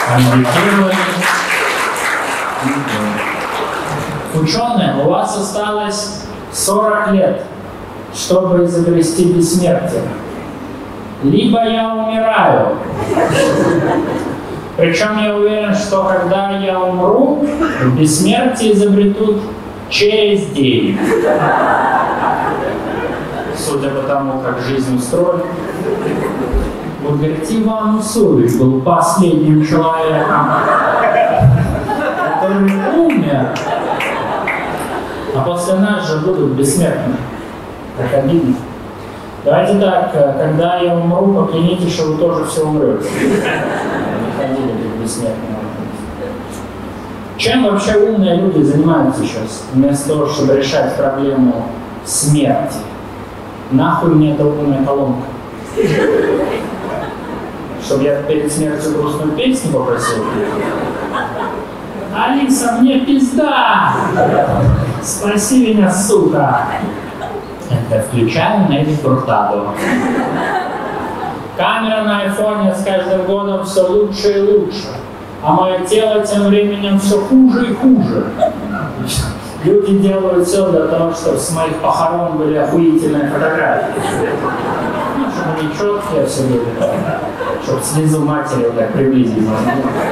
медитировали. Ученые, у вас осталось 40 лет, чтобы изобрести бессмертие. Либо я умираю. Причем я уверен, что когда я умру, бессмертие изобретут через день. Судя по тому, как жизнь устроена. Вот говорит, Иван Усович был последним человеком, который умер. А после нас же будут бессмертны. Как обидно. Давайте так, когда я умру, поклянитесь, что вы тоже все умрете. Не ходили как бессмертные. Чем вообще умные люди занимаются сейчас, вместо того, чтобы решать проблему смерти? Нахуй мне эта умная колонка? Чтобы я перед смертью грустную песню попросил? Алиса, мне пизда! Спаси меня, сука! Это включаю Нелли Фуртадо. Камера на айфоне с каждым годом все лучше и лучше. А мое тело тем временем все хуже и хуже. Люди делают все для того, чтобы с моих похорон были охуительные фотографии. Чтобы они четкие все были. Чтобы слезу матери вот так приблизить можно.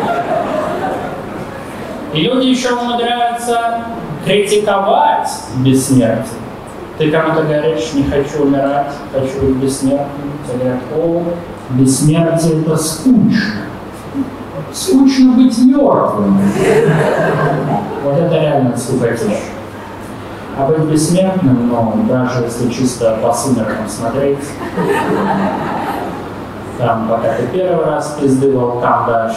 И люди еще умудряются критиковать бессмертие. Ты кому-то говоришь, не хочу умирать, хочу быть бессмертным. Тебе говорят, о, бессмертие это скучно. Скучно быть мертвым. Вот это реально скукотища. А быть бессмертным, ну, даже если чисто по сумеркам смотреть, там, пока ты первый раз пизды волкам дашь,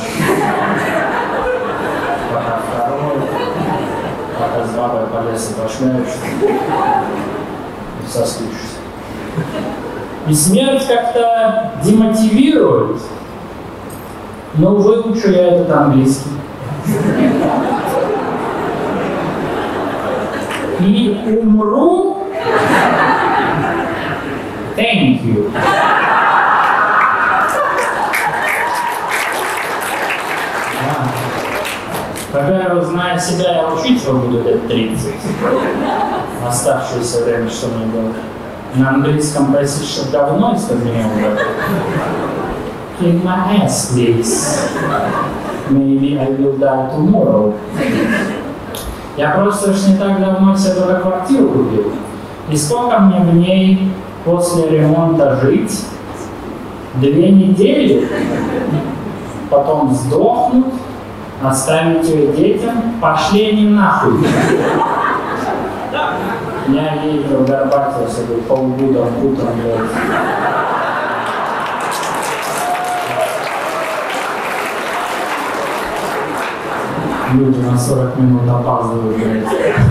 пока второй, пока с бабой по лесу пошляешься, и соскучишься. И смерть как-то демотивирует. Но выучу я этот английский. И умру. Thank you. Во-первых, зная себя, я учиться буду лет 30. Оставшееся время, что мне было. На английском просить, чтобы говно из-под меня убрать. Kick my ass, please. Maybe I will die tomorrow. Я просто ж не так давно себе только квартиру купил. И сколько мне в ней после ремонта жить? 2 недели? Потом сдохнуть? Оставить ее детям? Пошли они нахуй. Я ездил, горбатился, был полгода утром, блядь. Люди на 40 минут опаздывают, блядь.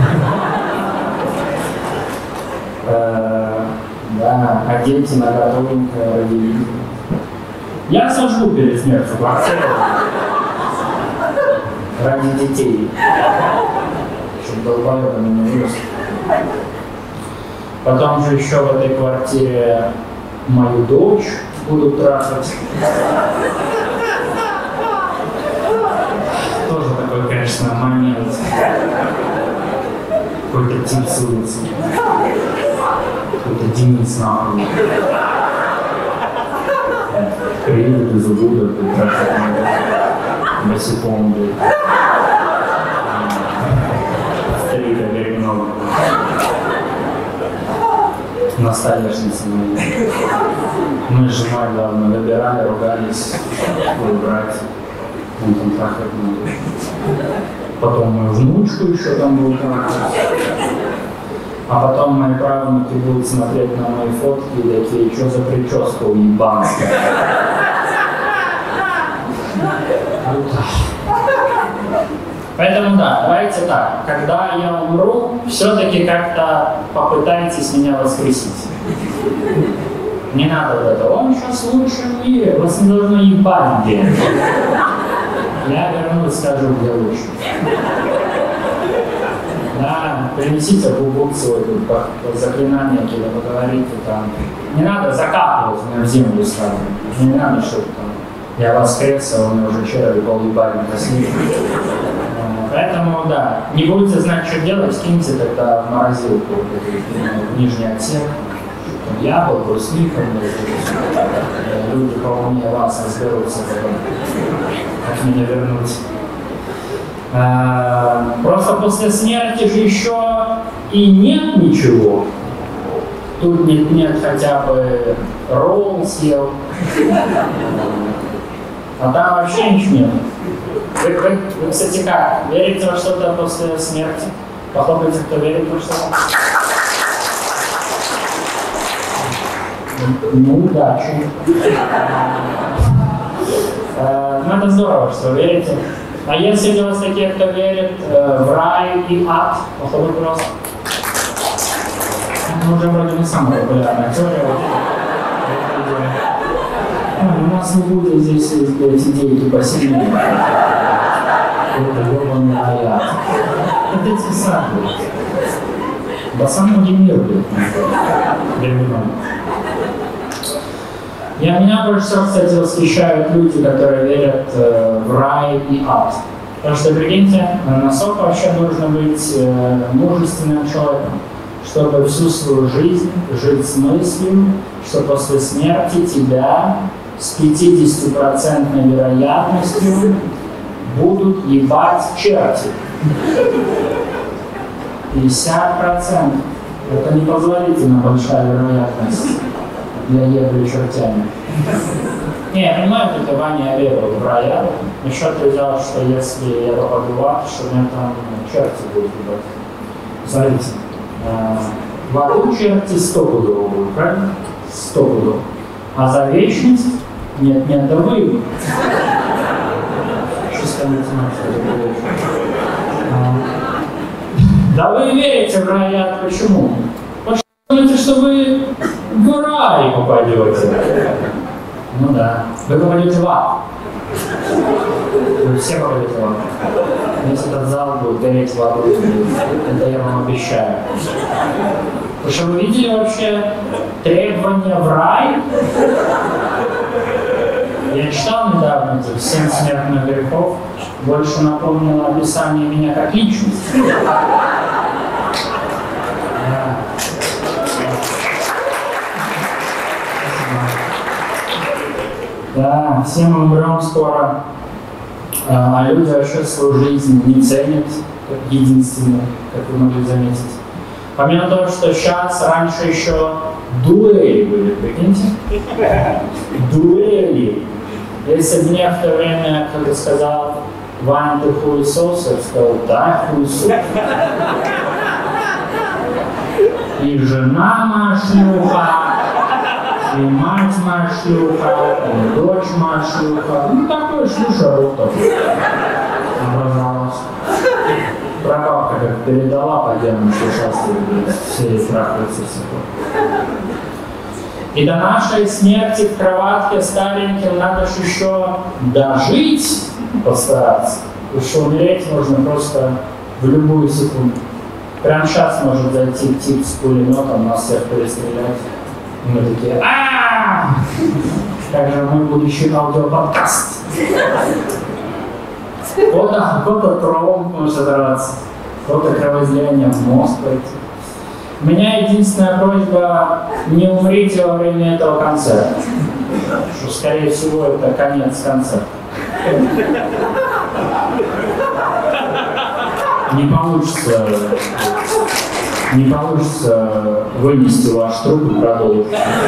Да, а дети на готовенькое родили. Я сожгу перед смертью квартиру. Ради детей. Чтобы долбоёбами не вырос. Потом же еще в этой квартире мою дочь будут трахать. Тоже такой, конечно, момент. Какой-то тип с улицы. Какой-то Денис нахуй. Приедет из Убуда, трахать босиком, блядь. Старика берегного. На столешнице моей. Мы с женой, главное, выбирали, ругались, убрать. Он там трахать надо. Потом мою внучку еще там будут трахать. А потом мои правнуки будут смотреть на мои фотки и такие, что за прическа уебанская. Поэтому да, давайте так, когда я умру, все-таки как-то попытайтесь меня воскресить. Не надо вот это, он сейчас лучше в мире, вас не должно ебать где. Я вернусь, скажу, где лучше. Да, принесите бубук свой, заклинание какие-то поговорите там. Не надо закапывать меня в землю сразу. Не надо, чтобы там Я воскрес, а у меня уже черви полъебали росли. Поэтому, да, не будете знать, что делать, киньте тогда в морозилку, в нижний отсек. Яблок, брусника, люди поумнее вас разберутся, как меня вернуть. Просто после смерти же еще и нет ничего. Тут нет хотя бы ролл съел, а там вообще ничего нет. Вы, кстати, как? Верите во что-то после смерти? Похлопайте, кто верит во что-то. Ну, удачи. Ну, это здорово, что вы верите. А если у вас такие, кто верит в рай и ад, похлопайте, пожалуйста. Ну, уже вроде не самая популярная теория. У нас не будет здесь идеи тупо сильнее. Это ебаный ад. Это детский сад будет. Басам генерирует. Меня больше всего, кстати, восхищают люди, которые верят в рай и ад. Потому что, прикиньте, насколько вообще нужно быть мужественным человеком, чтобы всю свою жизнь жить с мыслью, что после смерти тебя с 50% вероятностью будут ебать черти. 50%. Это непозволительно большая вероятность для ебли чертями. Не, я понимаю, что Ваня верил в рая. Еще ты взял, что если я попаду в ад, что меня там черти будут ебать. Смотрите. В аду черти 100 пудов будут, правильно? 100 пудов. А за вечность нет, да вы. Чисто математика. Да вы верите в рай и ад, почему? Потому что вы думаете, что вы в рай попадете. Ну да. Вы попадете в ад. Вы все попадете в ад. Если этот зал будет гореть в аду, это я вам обещаю. Потому что вы видели вообще требования в рай? Я читал недавно эти 7 смертных грехов, больше напомнило описание меня как личности. Да, все мы умрем скоро, а люди вообще свою жизнь не ценят как единственную, как вы могли заметить. Помимо того, что сейчас, раньше еще дуэли были, прикиньте? Дуэли. Если бы мне в то время, как я сказал, Ваня, ты хуесос, я сказал, да, хуесос. И жена моя шлюха, и мать моя шлюха, и дочь моя шлюха. Ну, такой шлюша ротов образовалась. Прабабка как передала по делам шлюшастые, все трахаются всего. И до нашей смерти в кроватке стареньким надо же еще дожить, постараться. Потому что умереть можно просто в любую секунду. Прямо сейчас может зайти тип с пулеметом, нас всех перестрелять. И мы такие, ааа! Как же мой будущий аудиоподкаст. Кто-то тромб может оторваться, кто-то кровоизлияние в мозг пойти. У меня единственная просьба, не умрите во время этого концерта. Что, скорее всего, это конец концерта. Не получится вынести ваш труп и продолжить.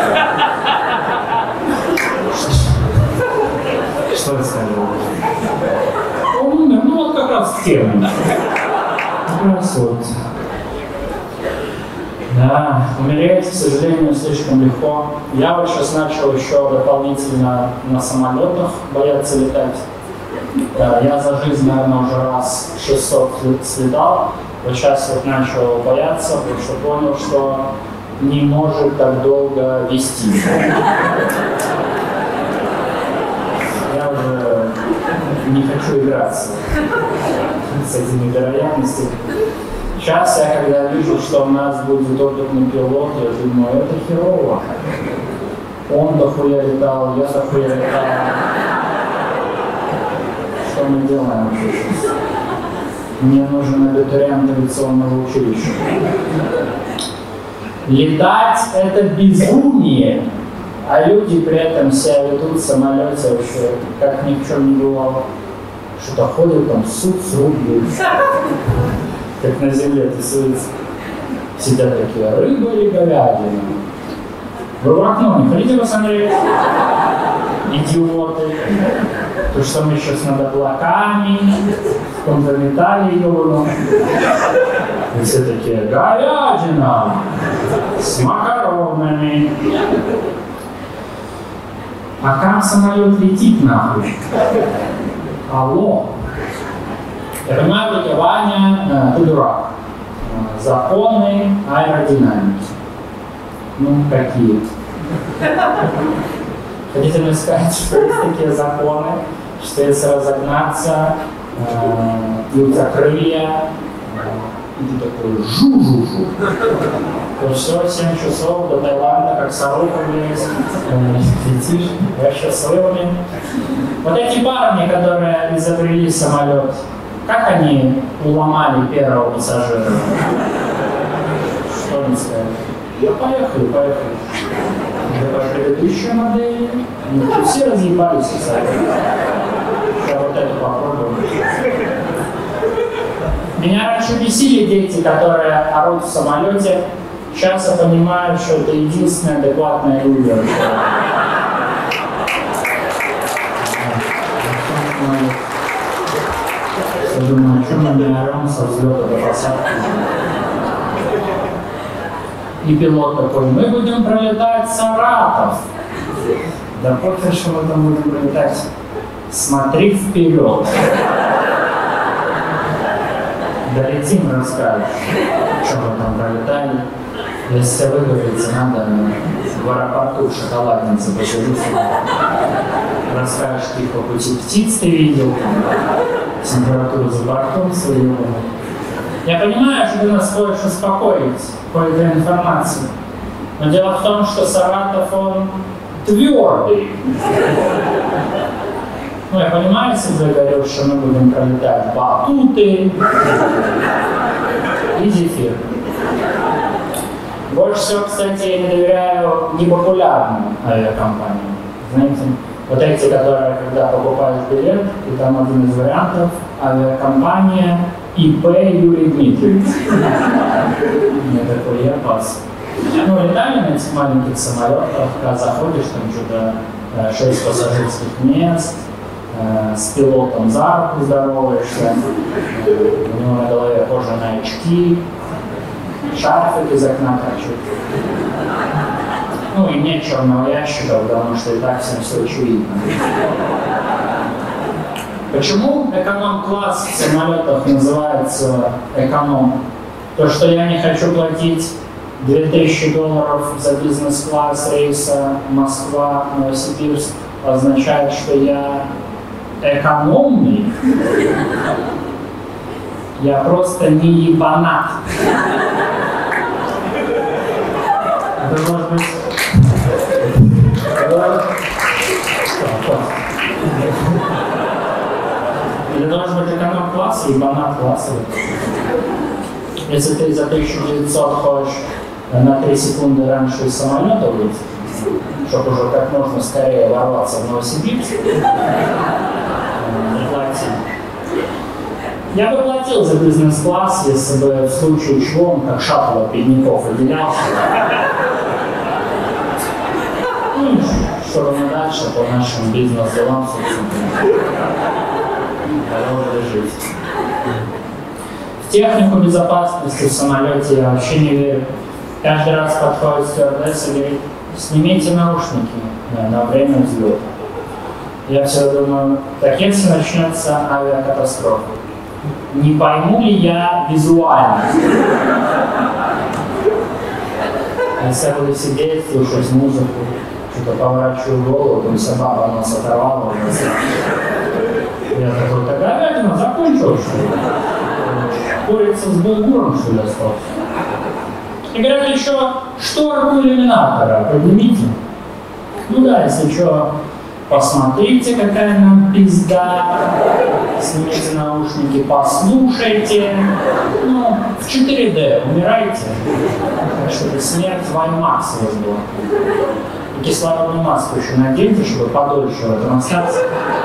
Что я сказал? Он умер, ну вот как раз в тему. Как раз вот. Да, умереть, к сожалению, слишком легко. Я вот сейчас начал еще дополнительно на самолетах бояться летать. Да, я за жизнь, наверное, уже раз 600 слетал. Вот сейчас вот начал бояться, потому что понял, что не может так долго вести. Я уже не хочу играться с этими вероятностями. Сейчас я, когда вижу, что у нас будет опытный пилот, я думаю, это херово. Он дохуя летал, я дохуя летал. что мы делаем вообще сейчас? Мне нужен абитуриент авиационного училища. Летать — это безумие, а люди при этом себя ведут в самолете вообще, как ни в чем не бывало. Что-то ходят там, суд с рук бьют. Как на земле тусуются. Сидят такие: рыба или говядина? Вы в окно не хотите посмотреть? Идиоты. То, что мы сейчас над облаками, в каком-то металле ёбаном. И все такие: говядина с макаронами. Пока самолет летит нахуй. Алло. Я понимаю, что Ваня, ты дурак. Законы аэродинамики. Ну, какие? Хотите мне сказать, что есть такие законы, что если разогнаться, и у тебя крылья, и ты такой жу-жу-жу, то все, 7 часов до Таиланда, как сорока, блядь, летишь, вообще с рыбами. Вот эти парни, которые изобрели самолет, как они уломали первого пассажира? Что они сказали? Поехали. Это предыдущая модель. Все разъебались, кстати. Сейчас вот это попробуем. Меня раньше бесили дети, которые орут в самолете. Сейчас я понимаю, что это единственное адекватное люди. Я думаю, что мы не орем со взлета до посадки. И пилот такой: мы будем пролетать Саратов. Да пофиг, что мы там будем пролетать. Смотри вперед. Долетим, расскажешь, что мы там пролетали. Если тебе выговориться надо, в аэропорту в шоколаднице посижу сюда. Расскажешь, тихо, пути птиц ты видел, температуру за бортом свою. Я понимаю, что ты нас хочешь успокоить какой-то информацией, но дело в том, что Саратов, он твердый. Ну, я понимаю, если ты говорил, что мы будем пролетать батуты и зефир. Больше всего, кстати, я не доверяю непопулярным авиакомпаниям. Знаете, вот эти, которые, когда покупаешь билет, и там один из вариантов — авиакомпания ИП Юрий Дмитриевич. Мне такой: я пас. Ну, летали на этих маленьких самолетах, когда заходишь, там что-то 6 пассажирских мест, с пилотом за руку здороваешься, у него на голове кожаные очки, шарфик из окна торчит. Ну и нет черного ящика, потому что и так всем все очевидно. Почему эконом-класс в самолетах называется эконом? То, что я не хочу платить $2000 за бизнес-класс рейса Москва-Новосибирск, означает, что я экономный. Я просто не ебанат. Это может быть... Или должен быть эконом-класс и ебанат-классовый. Если ты за 1900 хочешь на 3 секунды раньше из самолета выйти, чтобы уже как можно скорее ворваться в Новосибирск, не плати. Я бы платил за бизнес-класс, если бы в случае чего он как шаттл от бедняков отделялся. Ну, чтобы мы дальше по нашим бизнес-делам, собственно, продолжили жить. В технику безопасности в самолете я вообще не верю. Каждый раз подходит стюардесса и говорит: снимите наушники на время взлета. Я все думаю: так если начнется авиакатастрофа, не пойму ли я визуально? Если я буду сидеть, слушать музыку, что-то поворачиваю голову, то вся баба нос оторвала уже. Я такой: так говядина закончил, что ли? Курица с булгуром, что ли, остался? И говорят еще: шторку иллюминатора поднимите. Ну да, если что, посмотрите, какая нам пизда, снимите наушники, послушайте. Ну, в 4D умирайте. Так что это смерть в IMAX у вас была. И кислородную маску еще наденьте, чтобы подольше в этом остаться.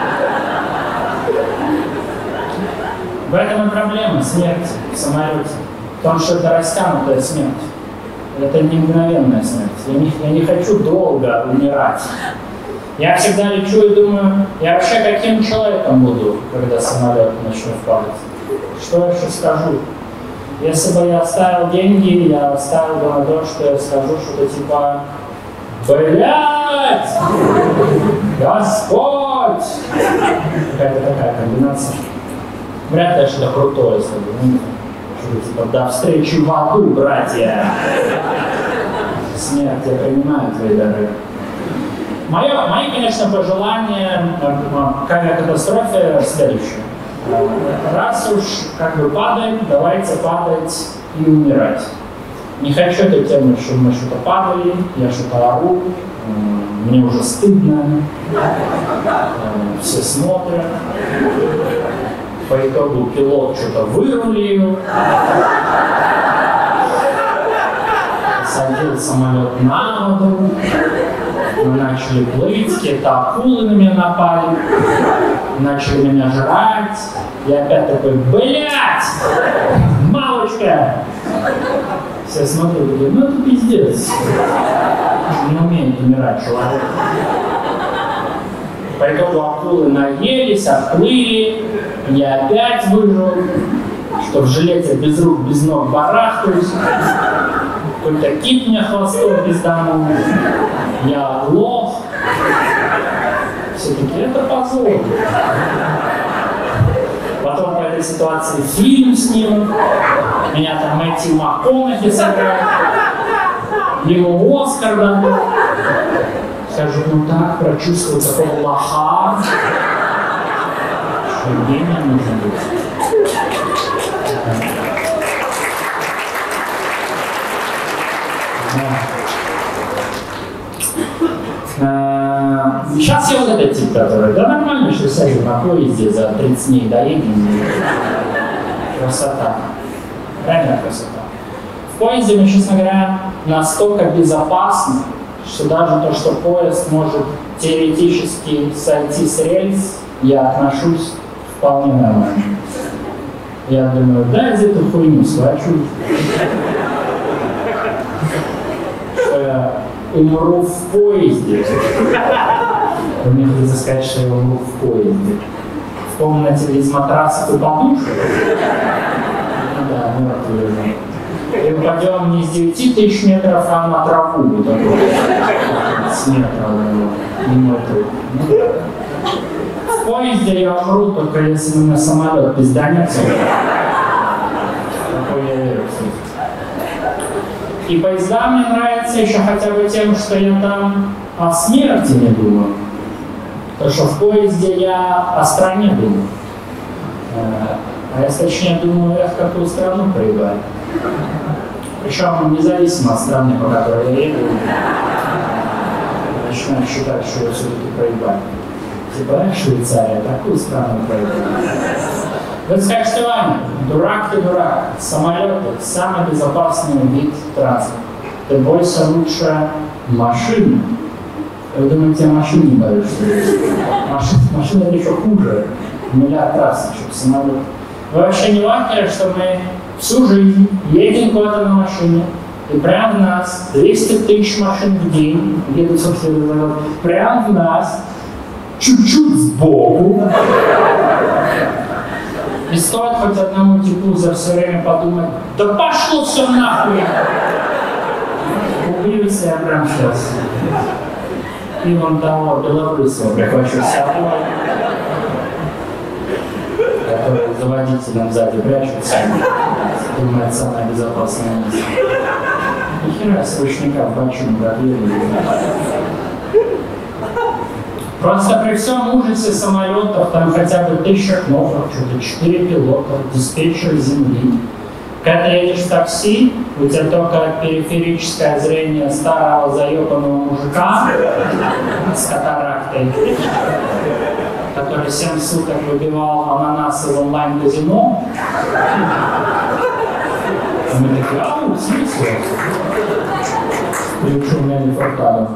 В этом и проблема смерти в самолете. В том, что это растянутая смерть. Это не мгновенная смерть. Я не хочу долго умирать. Я всегда лечу и думаю, я вообще каким человеком буду, когда самолет начнет падать? Что я еще скажу? Если бы я оставил деньги, я оставил бы на то, что я скажу что-то типа «Блядь! Господь!» Какая-то такая комбинация. Вряд ли что-то крутое скажу. Что-то типа «До встречи в аду, братья!» Смерть, я принимаю твои дары. Мои, конечно, пожелания к авиакатастрофе следующее. Раз уж как бы падаем, давайте падать и умирать. Не хочу этой темы, чтобы мы что-то падали, я что-то ору, мне уже стыдно, все смотрят. По итогу пилот что-то вырулил, садил самолет на воду, мы начали плыть, какие-то акулы на меня напали, начали меня жрать. Я опять такой, блядь, мамочка! Все смотрят и говорят, ну это пиздец. Не умеет умирать человек. По итогу акулы наелись, отплыли, я опять выжил, что в жилете без рук, без ног барахтаюсь. Какой-то кит мне хвостом пизданул, я лох. Все-таки это позор. Потом по этой ситуации фильм снимут, меня там Мэтью МакКонахи сыграет, ему Оскар дадут. Скажу, ну так, прочувствую такого лоха, что гения нужно быть. Сейчас я вот этот тип, который, да нормально, что сядем на поезде за 30 дней доедем. Красота. Реально красота. В поезде мы, честно говоря, настолько безопасны, что даже то, что поезд может теоретически сойти с рельс, я отношусь вполне нормально. Я думаю, да, из эту хуйню схвачу. Что я умру в поезде. Мне хочется сказать, что я умру в поезде. В комнате из матрасов и подушек. Да, мертвый лежит. И упадем не с 9000 метров, а на траву. Вот такой. С метра не мой труп. В поезде я умру, только если на самолет пизданется. Такой я верю. И поезда мне нравятся еще хотя бы тем, что я там о смерти не думаю. Потому что в поезде я о стране думаю. А я точнее думаю, какую страну проебать. Причем независимо от страны, по которой я еду, начинаю считать, что я все-таки проебать. Типа, Швейцария, такую страну проебать. Вы скажете, Ваня, дурак ты дурак. Самолеты – самый безопасный вид транспорта. Ты бойся лучше машины. Вы думаете, я машин не боюсь, что ли? Машина это еще хуже. Миллиард раз, чем самолет. Вы вообще не важно, что мы всю жизнь едем куда-то на машине, и прямо в нас 200 тысяч машин в день, едут, собственно, прямо в нас, чуть-чуть сбоку. И стоит хоть одному типу за все время подумать, да пошло все нахуй! Убьются я прям сейчас. И вон того белорусского прихвачу с собой, который за водителем сзади прячется, думает, самое безопасное место. Нихера с ручника в бочину продлили. Просто при всем ужасе самолетов, там хотя бы 1000 кнопок, что-то 4 пилота, диспетчер земли. Когда едешь в такси, у тебя только периферическое зрение старого заебанного мужика с катарактой картой, который 7 суток выбивал ананасы в онлайн-казино. И мы такие, в смысле? Включу Нелли Фуртадо.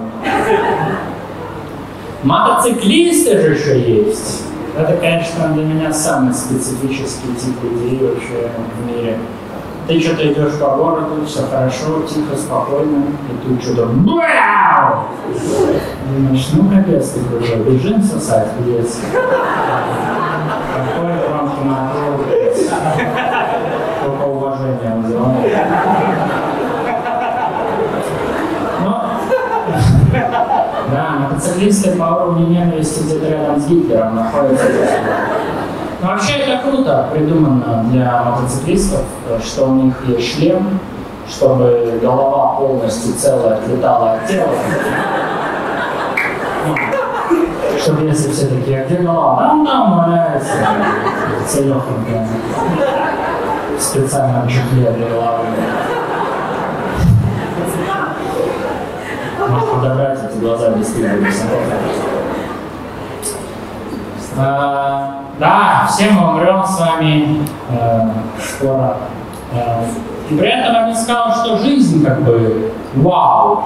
Мотоциклисты же еще есть. Это, конечно, для меня самый специфический тип людей вообще в мире. Ты что-то идешь по городу, все хорошо, тихо, спокойно, и тут что-то бау! Думаешь, ну капец ты уже, бежим сосать, капец. Какой громкий мотор, только уважение вызывает. Да, мотоциклисты по уровню ненависти где-то рядом с Гитлером находятся. Но вообще это круто придумано для мотоциклистов, что у них есть шлем, чтобы голова полностью целая отлетала от тела. Чтобы если все такие, а где голова? Там валяется. Целёхонькая. В специальном чехле для головы. Может подобрать эти глаза действительно. Да, все мы умрем с вами скоро. И при этом я бы сказал, что жизнь как бы вау.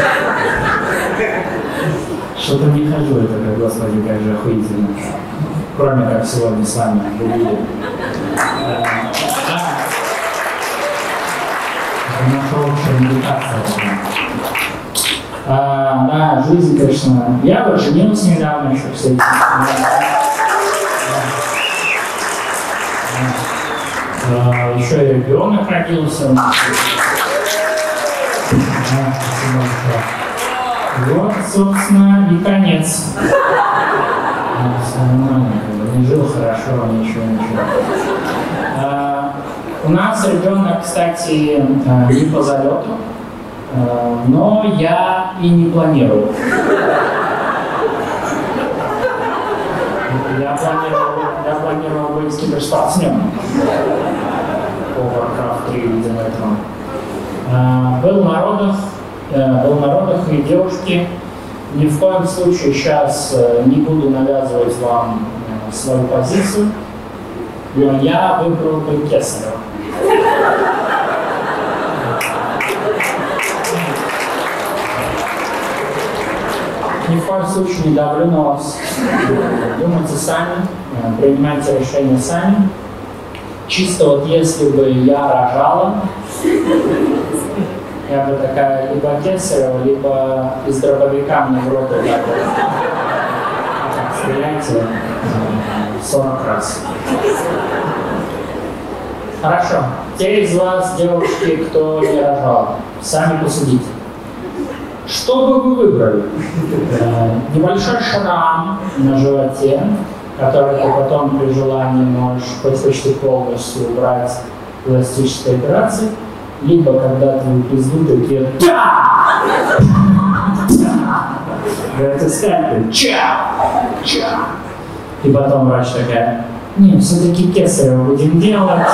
Что-то не хожу, это как, господи, как же охуительно. Кроме как сегодня с вами увидели. Это наша общая медитация. Да, жизнь, конечно. Я вот женился недавно еще, кстати. Еще и ребенок родился. Вот, собственно, и конец. Все нормально, не жил хорошо, ничего. У нас ребенок, кстати, не по залету, но я и не планировал. Я планировал быть киберспортсменом по Warcraft 3 ледяной трон. Был на родах и девушки. Ни в коем случае сейчас не буду навязывать вам свою позицию. Но я выбрал бы Кесарева. Ни в коем случае не давлю на вас. Думайте сами, принимайте решения сами. Чисто вот если бы я рожала, я бы такая либо Кесарева, либо из дробовика мне в рот вот так вот. Так, стреляйте 40 раз. Хорошо. Те из вас, девушки, кто не рожал, сами посудите. Что бы вы выбрали? Небольшой шрам на животе, который ты потом при желании можешь почти полностью убрать пластической операцией, либо когда твою пизду такие говорят, скальпель, и потом врач такая, не, все-таки Кесарева будем делать.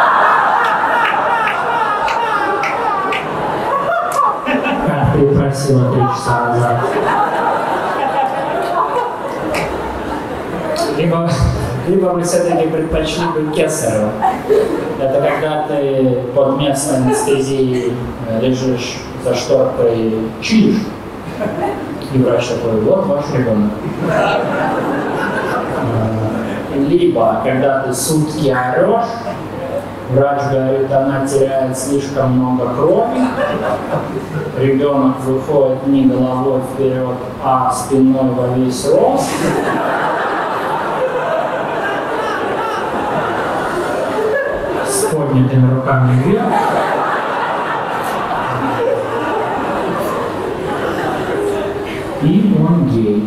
Как ты просила 3 часа назад. Либо вы все-таки предпочли бы Кесарева. Это когда ты под местной анестезией лежишь за шторкой и чилишь. И врач такой, вот ваш ребенок. Либо когда ты сутки орешь, врач говорит, она теряет слишком много крови, ребенок выходит не головой вперед, а спиной во весь рост. С поднятыми руками вверх. И он гей.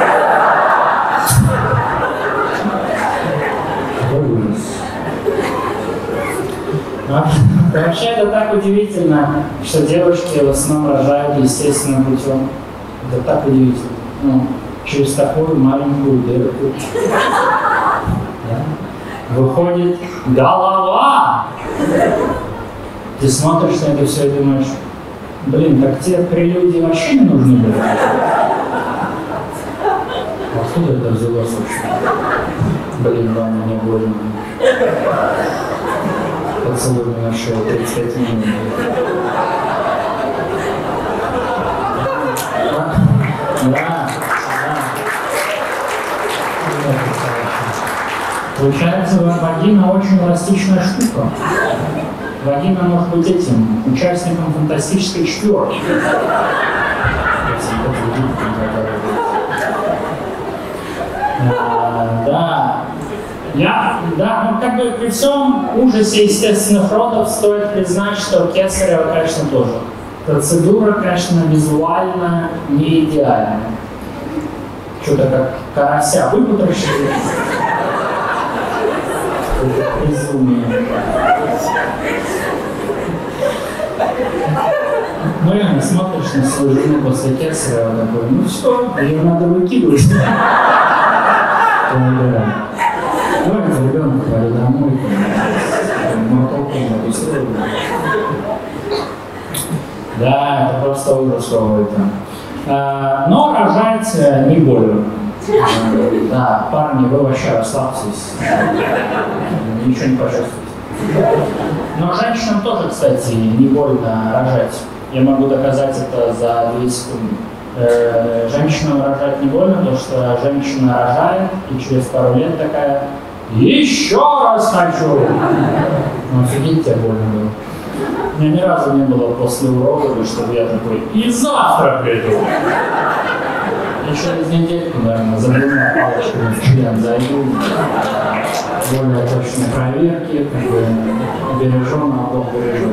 Вообще это так удивительно, что девушки в основном рожают естественным путем. Это так удивительно. Ну, через такую маленькую дырку. Да? Выходит голова! Ты смотришь на это все и думаешь, блин, так те прелюдии вообще не нужны были. Откуда это взялось вообще? Блин, Ваня, мне больно. Поцелуй меня на шею 35 минут. Да. Получается, вагина очень эластичная штука. Вагина может быть этим участником фантастической четверки. Да. Ну как бы при всем ужасе естественных родов стоит признать, что кесарево, конечно, тоже. Процедура, конечно, визуально не идеальная. Что-то как карася выпотрошили. Безумие. Ну реально смотришь на свою жену после кесарева такой, ну что, ее надо выкидывать. Давайте ребенка говорю домой, да, это просто ужас какой-то. Но рожать не больно. Да, парни, вы вообще расслабьтесь. Ничего не почувствуете. Но женщинам тоже, кстати, не больно рожать. Я могу доказать это за 2 секунды. Женщинам рожать не больно, потому что женщина рожает и через пару лет такая: еще раз хочу! Ну, офигеть, тебе больно было. У меня ни разу не было после уродов, чтобы я такой: и завтра приду! И через недельку, наверное, за 2 палочками в член зайду. Более точные проверки, как бы бережем, а Бог бережет.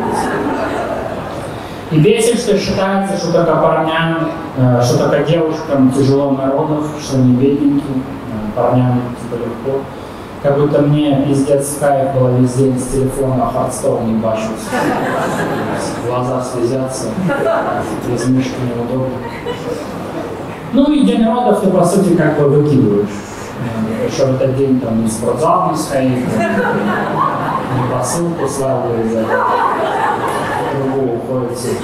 И бесит, что считается, что только парням, что только девушкам тяжело на родах, что они бедненькие, парням типа легко. Как будто мне пиздец кайф было весь день с телефона Хардстоун не бачился. Глаза слезятся, без мышки неудобно. Ну и день родов ты, по сути, как бы выкидываешь. Еще в этот день там не спортзал не сходить, не посылку славу вырезать. Другого уходит все.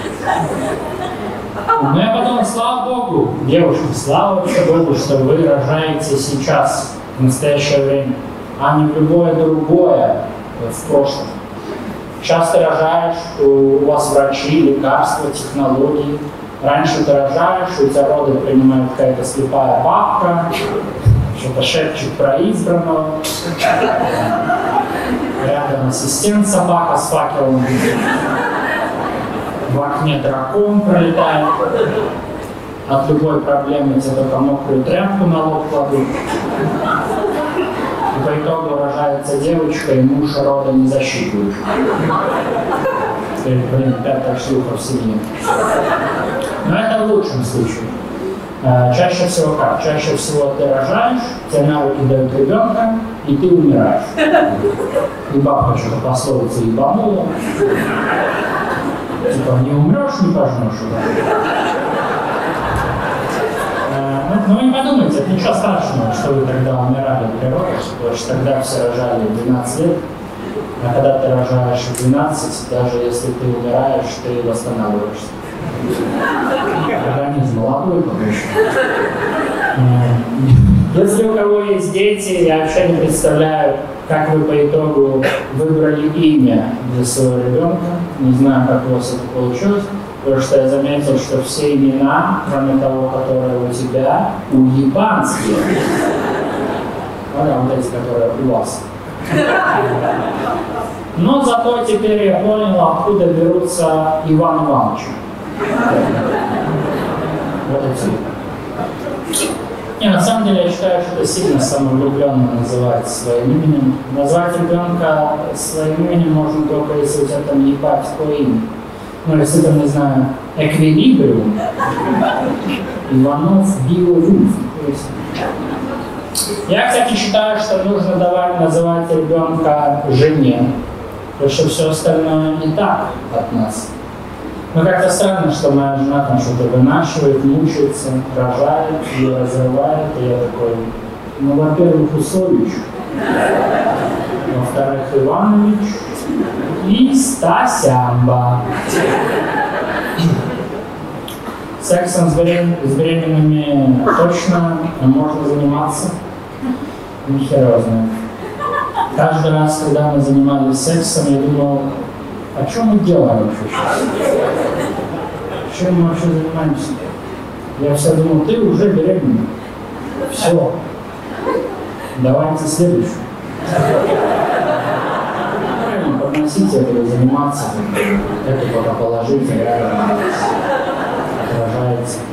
Но я подумал, слава Богу, девушки, слава Богу, что вы рожаете сейчас, в настоящее время, а не в любое другое в прошлом. Сейчас ты рожаешь, у вас врачи, лекарства, технологии. Раньше ты рожаешь, у тебя роды принимает какая-то слепая бабка, что-то шепчет про избранного. Рядом ассистент собака с факелом. В окне дракон пролетает. От любой проблемы тебе только мокрую тряпку на лоб кладут. И по итогу рожается девочка, и муж рода не засчитывает. Блин, 5 шлюхов в семье. Но это в лучшем случае. Чаще всего как? Чаще всего ты рожаешь, тебе на руки дают ребенка, и ты умираешь. И бабка что-то пословица ебанула. Типа, не умрешь, не пожмешь. Ну и подумайте, это ничего страшного, что вы тогда умирали при родах, потому что тогда все рожали в 12 лет, а когда ты рожаешь в 12, даже если ты умираешь, ты восстанавливаешься. Организм молодой пока еще. Если у кого есть дети, я вообще не представляю, как вы по итогу выбрали имя для своего ребенка. Не знаю, как у вас это получилось, потому что я заметил, что все имена, кроме того, которое у тебя, уебанские. Вот эти, которые у вас. Но зато теперь я понял, откуда берутся Иван Иванович. Вот эти. Не, на самом деле я считаю, что это сильно самовлюбленно называть своим именем. Назвать ребенка своим именем можно только, если у тебя там ебать такое имя. Ну, если там, не знаю, Эквилибриум, Иванов, Биовульф. Я, кстати, считаю, что нужно давать называть ребенка жене, потому что все остальное не так от нас. Но как-то странно, что моя жена там что-то вынашивает, мучается, рожает, ее разрывает, и я такой, ну, во-первых, Усович, во-вторых, Иванович и Стасямба. Сексом с беременными Нет, точно можно заниматься. Ни хера знает. Каждый раз, когда мы занимались сексом, я думал, о чем мы делаем вообще сейчас? Чем мы вообще занимаемся? Я все думал, ты уже беременна. Все. Давайте следующую. Правильно, подносите это, заниматься. Это пока положите, рядом отражается.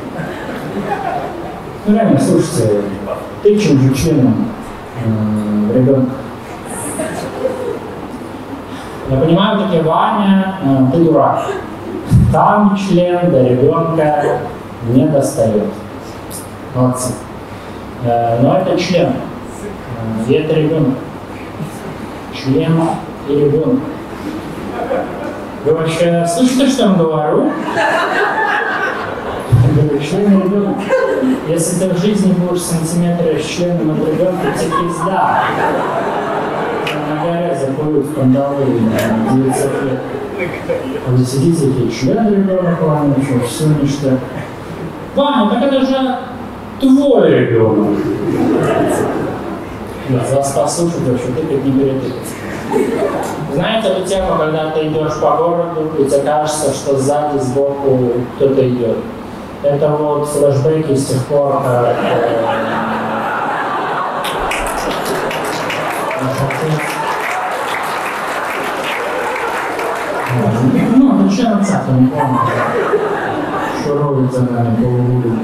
Ну реально, слушайте, тычем же членом ребенка. Я понимаю, таки, Ваня, ты дурак. Там член до ребенка не достает. Молодцы. Но это член. И это ребенок. Член и ребенок. Вы вообще слышите, что я вам говорю? Член и ребенок. Если ты в жизни будешь сантиметры с членом от ребенка, тебе пизда. На горе заплывут в кандалы 900 лет. А вы сидите, такие, член ребенок, Ваня, что, все ништяк. Ваня, так это же твой ребенок. Нет, вас послушать вообще, тыкать не перетыкать. Знаете эту тему, когда ты идешь по городу, и тебе кажется, что сзади, сбоку кто-то идет. Это вот флешбеки с тех пор, как... Ну, начало отца-то не помню. Шурует за нами по улице.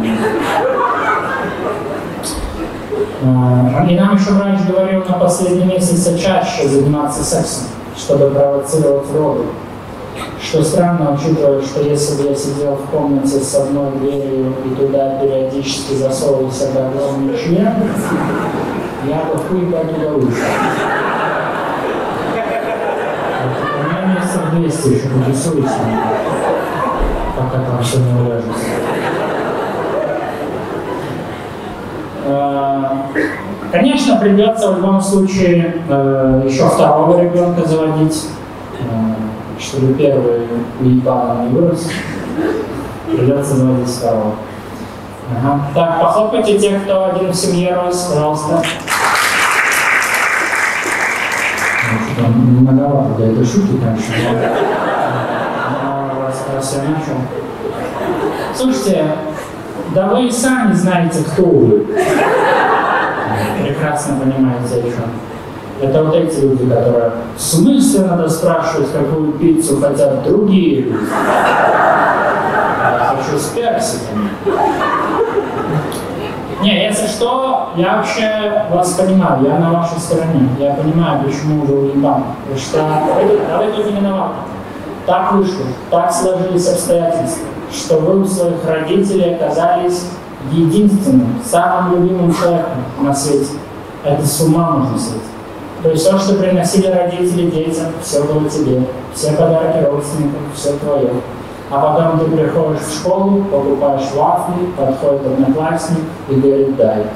И нам еще врач говорил на последние месяцы чаще заниматься сексом, чтобы провоцировать роды. Что странно, учитывая, что если бы я сидел в комнате с одной дверью и туда периодически засовывался огромный член, я бы хуй оттуда вышел. У меня месяцев 200 еще потусуется, пока там все не уляжется. Конечно, придется в любом случае еще второго ребенка заводить, чтобы первый уебаном не вырос. Придется заводить второго. Ага. Так, похлопайте те, кто один в семье рос, пожалуйста. Многовато для этой шутки, конечно. Раз я начал. Слушайте, да вы и сами знаете, кто вы. Прекрасно понимаете, о чем. Это вот эти люди, которые в смысле надо спрашивать, какую пиццу хотят другие люди. Я хочу с персиками. Не, если что, я вообще вас понимаю, я на вашей стороне. Я понимаю, почему вы уебаны. Потому что вы тут не виноваты. Так вышло, так сложились обстоятельства, что вы у своих родителей оказались единственным, самым любимым человеком на свете. Это с ума можно сойти. То есть все, что приносили родители детям, все было тебе. Все подарки родственников, все твое. А потом ты приходишь в школу, покупаешь вафли, подходит одноклассник и говорит «дай».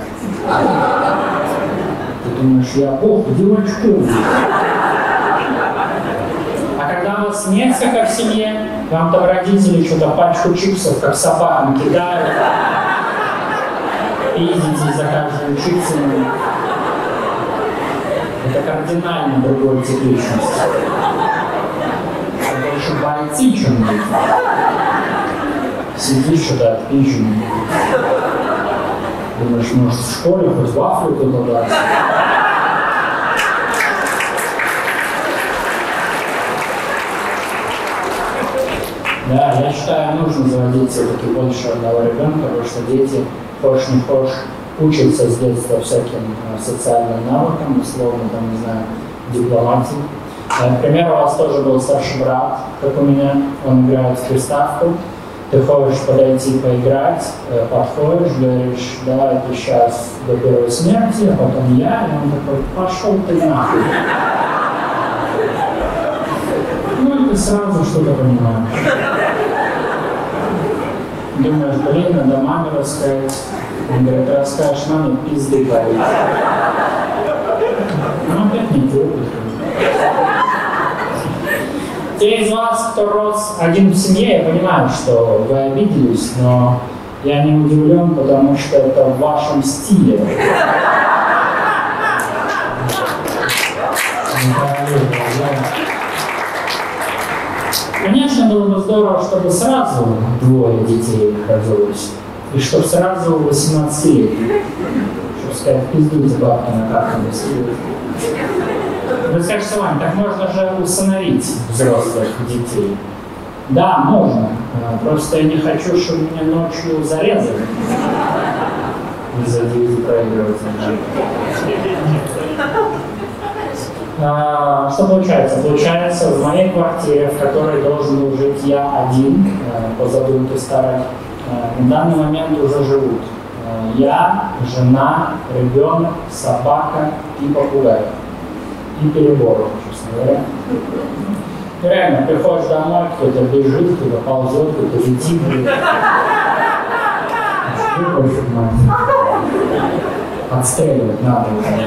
Ты думаешь, я бог, девочку. А когда у вас несколько в семье, вам там родители что-то пачку чипсов, как собакам, кидают. Пиздите за каждую чипсину. Это кардинально другой тип личности. Это больше бойцы, чем люди. Сидишь что-то отпизженный. Думаешь, может в школе хоть вафлю кто-то даст. Да, я считаю, нужно заводить все-таки больше одного ребенка, потому что дети, хочешь не хочешь, учатся с детства всяким социальным навыкам, условно, там, не знаю, дипломатии. Например, у вас тоже был старший брат, как у меня, он играет в приставку. Ты хочешь подойти поиграть, подходишь, говоришь, давай ты сейчас до первой смерти, а потом я, и он такой, пошел ты нахуй. Ну и ты сразу что-то понимаешь. Думаешь, блин, надо маме рассказать. Он говорит, ты расскажешь маме, пизды парить. Ну опять не трогай. Те из вас, кто рос один в семье, я понимаю, что вы обиделись, но Я не удивлен, потому что это в вашем стиле. Конечно, было бы здорово, чтобы сразу 2 детей родилось. И чтобы сразу 18-летних. Чтобы сказать, пиздуйте бабки на карту. Вы скажете, Вань, так можно же усыновить взрослых детей. Да, можно. Просто я не хочу, чтобы меня ночью зарезали. Из-за DVD проигрывателя. Что получается? Получается, в моей квартире, в которой должен был жить я один, по задумке старой, на данный момент уже живут я, жена, ребенок, собака и попугай. И перебор, честно говоря. И реально, приходишь домой, кто-то бежит, кто-то ползет, кто-то летит. Отстреливать надо.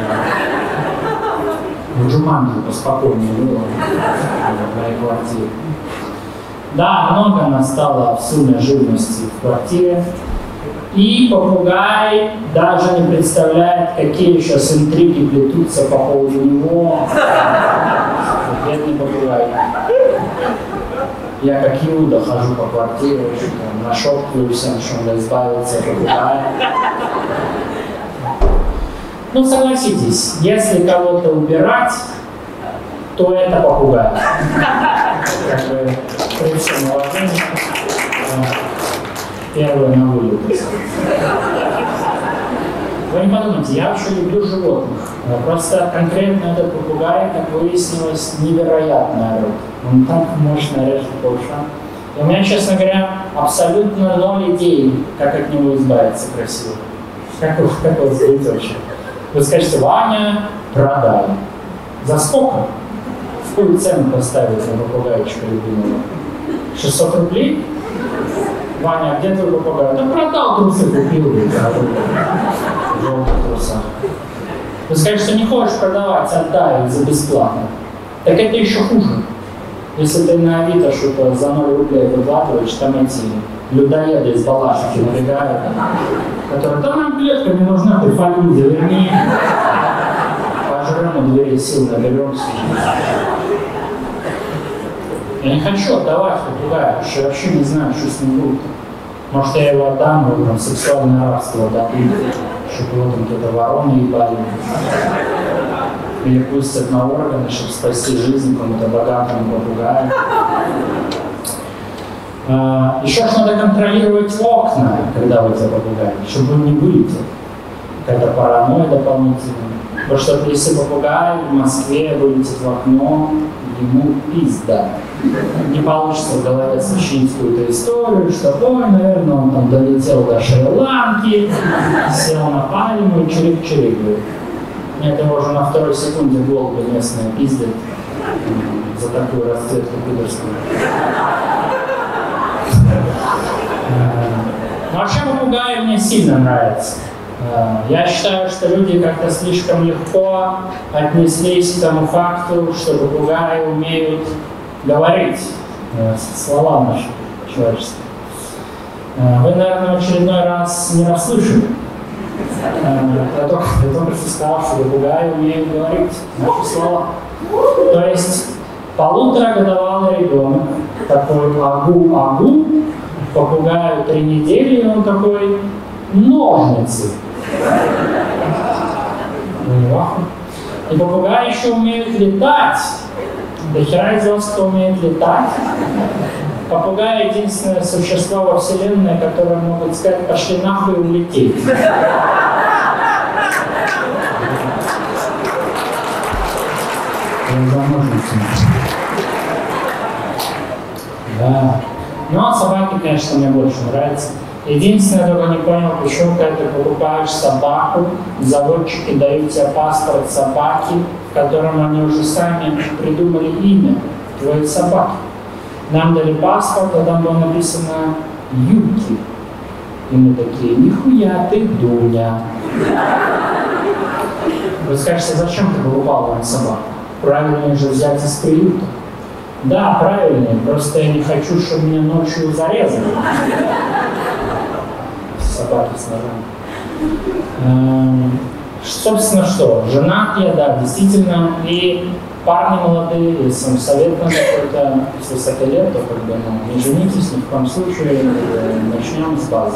В Джуманджи поспокойнее было в моей квартире. Да, много настало в сумме живности в квартире. И попугай даже не представляет, какие сейчас интриги плетутся по поводу него. Бедный попугай. Я как Иуда хожу по квартире, нашептываю всем, что надо избавиться от попугая. Ну, согласитесь, если кого-то убирать, то это попугай. Как бы, при всем уважении, первое на вылет. Вы не подумайте, я вообще люблю животных. Просто конкретно этот попугай, как выяснилось, невероятно орёт. Он так мощно режет по ушам. И у меня, честно говоря, абсолютно 0 идей, как от него избавиться красиво. Как его сбыть вообще? Вы скажете, Ваня, продай. За сколько? В какую цену поставить на попугайчика любимого? 600 рублей? Ваня, а где твой попугай? Да продал, трусы купил. Желтые труса. Вы скажете, не хочешь продавать, отдай за бесплатно. Так это еще хуже. Если ты на Авито что-то за 0 рублей выкладываешь, там эти людоеды из Балашихи набегают, которые, да нам клетка не нужна, ты фалюзи, верни. Пожрем у двери сил, наберемся. Я не хочу отдавать попугая, потому что я вообще не знаю, что с ним будет. Может, я его отдам, его там сексуальное рабство дадут, чтобы его там какие-то вороны ебали. Или пустят на органы, чтобы спасти жизнь кому-то богатому попугаю. Еще ж надо контролировать окна, когда вы за попугай, чтобы он не вылетел. Какая-то паранойя дополнительная. Потому что если попугай в Москве вылетит в окно, ему пизда. Не получится в голове сочинить какую-то историю, что, ой, наверное, он там долетел до Шри-Ланки, сел на пальму и чирик-чирик. Нет, его уже на 2-й секунде голуби местные пиздят за такую расцветку пидорскую. Вообще попугаи мне сильно нравятся. Я считаю, что люди как-то слишком легко отнеслись к тому факту, что попугаи умеют говорить слова наши человеческие. Вы, наверное, в очередной раз не расслышали. Я только что сказал, что попугаи умеют говорить наши слова. То есть 1,5-годовалый ребенок такой агу-агу, попугаю 3 недели, и он такой ножницы. И попугаи еще умеют летать. До хера из вас, кто умеет летать. Попугаи — единственное существо во Вселенной, которое могут сказать, пошли нахуй и улететь. Да. Ну, а собаки, конечно, мне больше нравятся. Единственное, я только не понял, почему, когда ты покупаешь собаку, заводчики дают тебе паспорт собаки, в котором они уже сами придумали имя твоей собаки. Нам дали паспорт, а там было написано Юки. И мы такие, нихуя ты, Дуня. Вы скажете, зачем ты покупал вам собаку? Правильнее же взять из приюта. Да, правильнее, просто я не хочу, чтобы меня ночью зарезали. собаки с ножами. Собственно, что? Женат я, да, действительно, и парни молодые, если совет на какой-то с высоты лет, то как бы, не женитесь ни в коем случае, начнем с базы.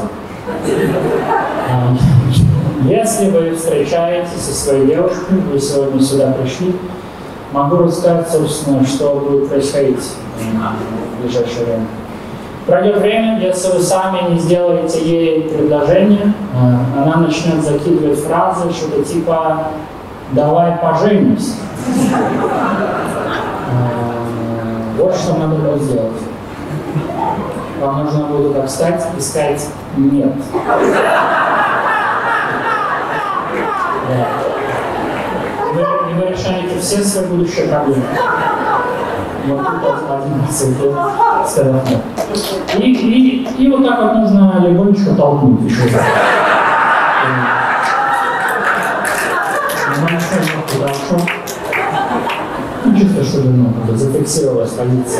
Если вы встречаетесь со своей девушкой, вы сегодня сюда пришли, могу рассказать, собственно, что будет происходить в ближайшее время. Пройдет время, если вы сами не сделаете ей предложение, она начнет закидывать фразы, что-то типа «давай поженимся». Вот что надо было сделать. Вам нужно будет так встать и сказать «нет». И вы решаете все свои будущие проблемы. Вот тут один раз сказал «нет». И вот так вот нужно легонечко толкнуть еще раз. Хорошо. Чисто, чтобы зафиксировалась позиция.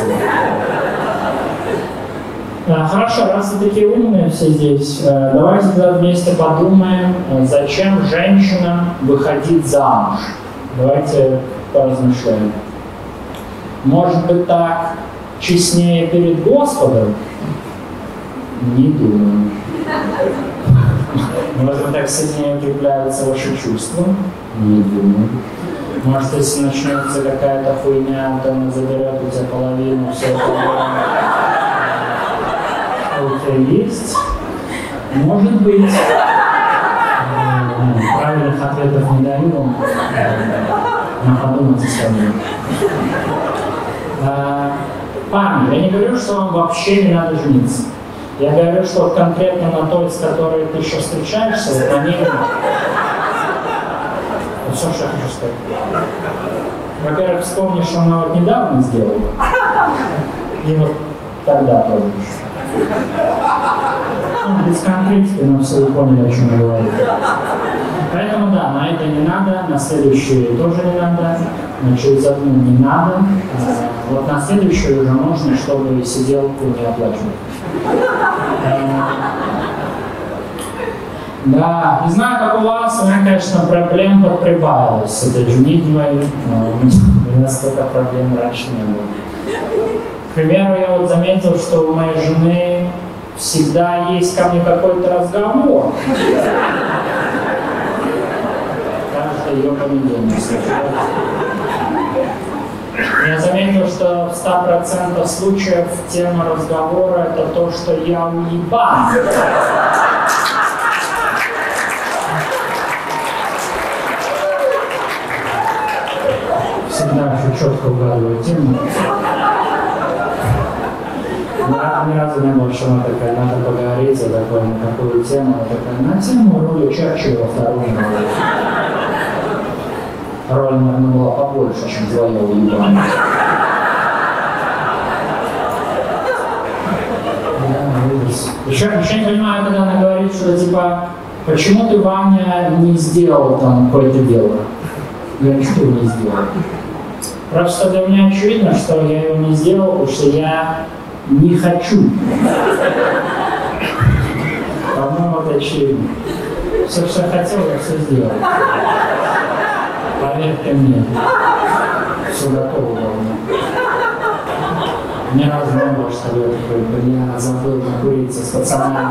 Хорошо, раз вы такие умные все здесь, давайте тогда вместе подумаем, зачем женщина выходить замуж. Давайте поразмышляем. Может быть, так честнее перед Господом? Не думаю. Может быть, так сильнее укрепляются ваши чувства? Не думаю. Может, если начнется какая-то хуйня, то она заберет у тебя половину всего, что у тебя есть? Может быть. Правильных ответов не даю вам. Но подумайте сами. Парни, я не говорю, что вам вообще не надо жениться. Я говорю, что конкретно на той, с которой ты еще встречаешься, вот на ней. Вот все, что я хочу сказать. Во-первых, вспомни, что она вот недавно сделала. И вот тогда пойдешь. Без конкретики, но все вы поняли, о чем я говорю. Поэтому да, на это не надо, на следующую тоже не надо, через одну не надо. Вот на следующую уже можно, чтобы сиделку не оплачивать. Да, не знаю, как у вас, у меня, конечно, проблем подприбавилось с этой женитьбой. У меня столько проблем раньше не было. К примеру, я вот заметил, что у моей жены всегда есть ко мне какой-то разговор. Каждый ее понедельник. Я заметил, что в 100% случаев тема разговора — это то, что я уебан. Всегда очень четко угадываю тему. Ни разу не было, что она такая, надо поговорить о такой, на какую тему, она такая, на тему роли Черчилля во Второй мировой. Роль, наверное, была побольше, чем твоя уебана. Еще не понимаю, когда она говорит, что типа, почему ты, Ваня, не сделал там какое-то дело? Я ничего не сделал. Просто для меня очевидно, что я его не сделал, потому что я не хочу. По-моему, это очевидно. Все, что я хотел, я все сделал. Поверьте мне. Все готово давно. Ни разу не было, что я такой, бля, забыл накуриться с пацанами.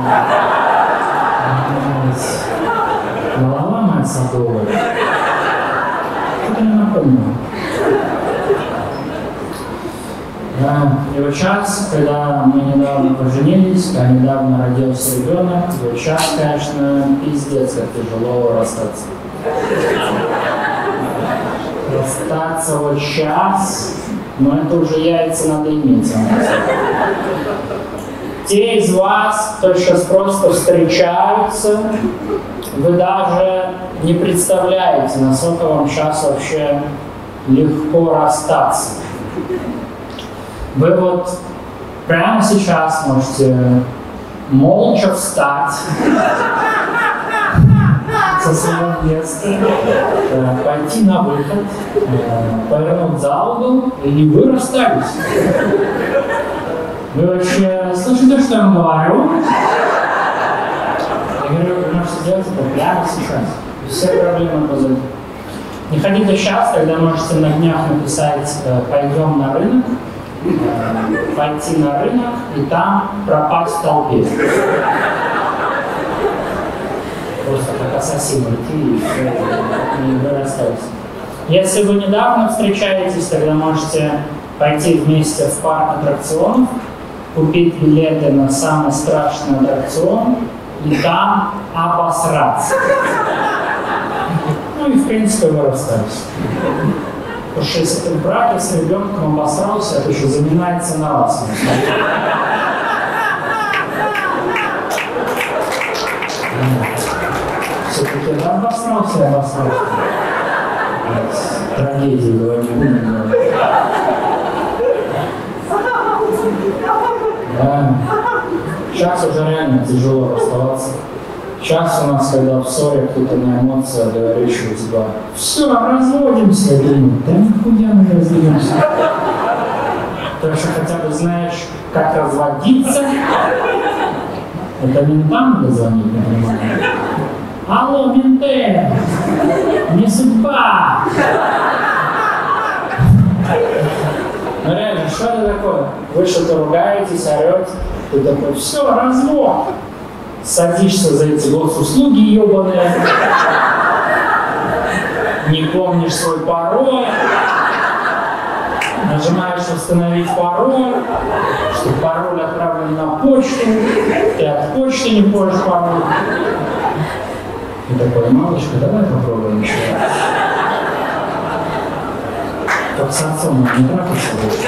Голова моя садовая. Что-то не напомнил. Да. И вот сейчас, когда мы недавно поженились, когда недавно родился ребенок, вот сейчас, конечно, пиздец, как тяжело расстаться. Расстаться вот сейчас, но это уже яйца надо иметь. Те из вас, кто сейчас просто встречаются, вы даже не представляете, насколько вам сейчас вообще легко расстаться. Вы вот прямо сейчас можете молча встать со своего места, пойти на выход, повернуть за угол, и вы расстались. Вы вообще слышите, что я вам говорю? Я говорю, сделать это прямо сейчас. Все проблемы позади. Не ходите сейчас, тогда можете на днях написать «пойдем на рынок», пойти на рынок и там пропасть в толпе. Просто как ассасин идти и вы расстаетесь. Если вы недавно встречаетесь, тогда можете пойти вместе в парк аттракционов, купить билеты на самый страшный аттракцион и там обосраться. Ну и в принципе вы расстались. Потому что если ты в браке с ребенком обосрался, это еще заминается на вас. Все-таки обосрался. Трагедию говорю. Да. Сейчас уже реально тяжело расставаться. Сейчас у нас, когда в ссоре кто-то на эмоциях говорит, что типа все, разводимся. Я думаю, да нихуя мы разведемся. Потому что хотя бы знаешь, как разводиться. Это ментам надо звонить, например. Алло, менты! Не судьба! Ну реально, что это такое? Вы что-то ругаетесь, орете, ты такой, все, развод! Садишься за эти госуслуги ебаные, не помнишь свой пароль, нажимаешь «Установить пароль», что пароль отправлен на почту, ты от почты не помнишь пароль. И такой, малышка, давай попробуем еще раз. Как с отцом не трахаться больше.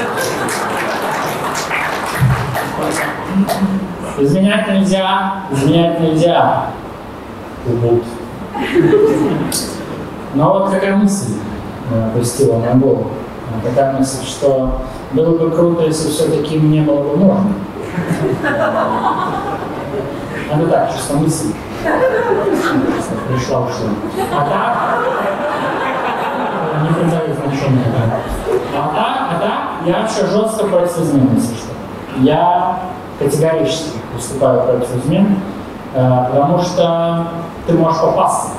Изменять нельзя. Убут. Но вот какая мысль посетила мою голову. Такая мысль, что было бы круто, если все-таки не было бы можно. Это так, чисто мысль. Пришла, ушла. А так, не придаю значения. А так, я вообще жестко против измен, если что. Я категорически выступаю против измен, потому что ты можешь попасться.